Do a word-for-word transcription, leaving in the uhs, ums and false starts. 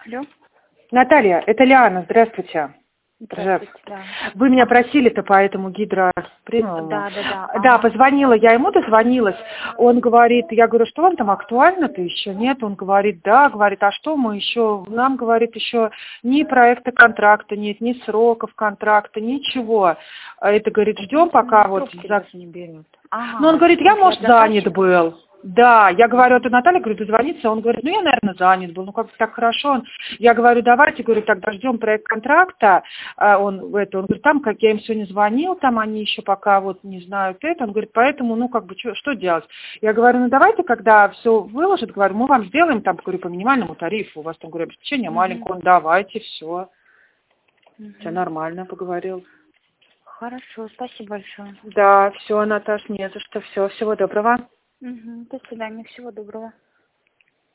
Алло. Наталья, это Лиана, здравствуйте. Здравствуйте, да. Вы меня просили-то по этому гидропремиуму. Да, да, да. Да, Ага. позвонила, я ему дозвонилась. Он говорит, я говорю, что вам там актуально-то еще нет? Он говорит, да, говорит, а что мы еще, нам, говорит, еще ни проекта контракта нет, ни сроков контракта, ничего. А это, говорит, ждем, пока вот... За... не берет. Ага. Ну, он говорит, я, может, занят заказчик? был. Да, я говорю, это Наталья, говорю, дозвониться. Он говорит, ну, я, наверное, занят был. Ну, как-то так хорошо. Я говорю, давайте, говорю, тогда ждем проект контракта. А он, это, он говорит, там, как я им сегодня звонил, там они еще пока вот не знают это. Он говорит, поэтому, ну, как бы, что, что делать? Я говорю, ну, давайте, когда все выложат, говорю, мы вам сделаем, там, говорю, по минимальному тарифу. У вас там, говорю, обеспечение Угу. маленькое. Он, давайте, все. Угу. Все нормально, поговорил. Хорошо, спасибо большое. Да, все, Наташ, не за что. Все, всего доброго. Угу. До свидания, всего доброго.